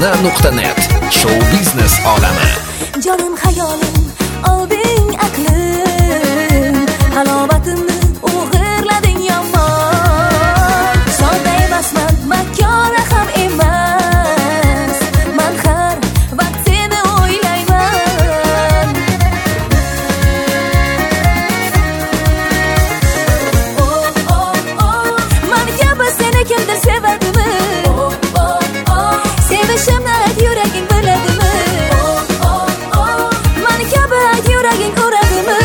Tarona.net Show biznes olami. Jonim hayolim, olding aqlim, halovatimni o'g'irlading yomon. Sodda emasman, makkora ham emas, man har vaqt seni o'ylayman. Man kabi seni kimdir sevadimi? Sevishimni ayt, yuraging biladimi? Man kabi ayt, yuraging uradimi?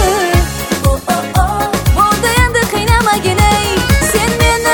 Bo'ldi endi qiynamagin ey sen meni.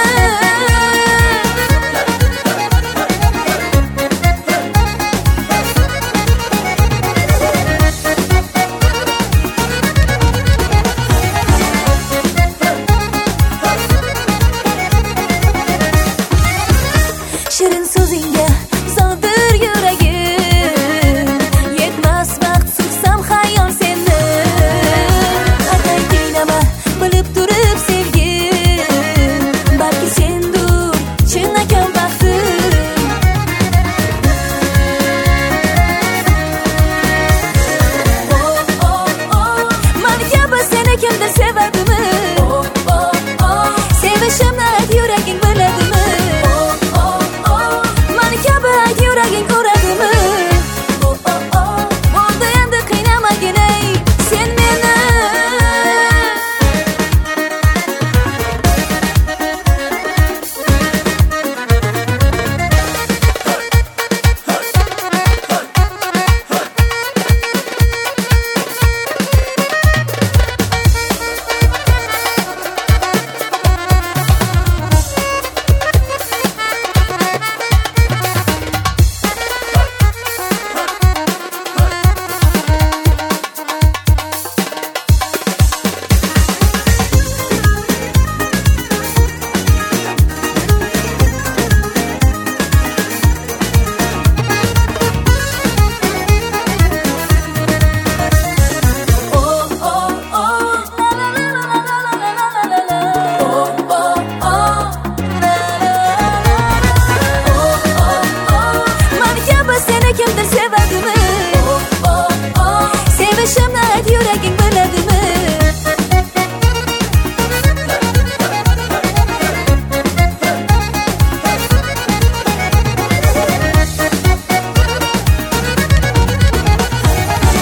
Shirin so'zingga soldir yuragim, yetmas vaqt sursam xayol seni. Atay qiynama, bilib turib sevgim, balki sendur chinakam baxtim. Man kabi seni kimdir sevadimi? Sevishimni ayt, yuraging biladimi? Man kabi ayt, yuraging uradimi? Bo'ldi endi qiynamagin ey sen meni. Man kabi seni kimdir sevadimi? Sevishimni ayt, yuraging biladimi?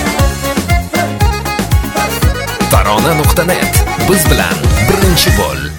Tarona.net Biz bilan birinchi bo'l.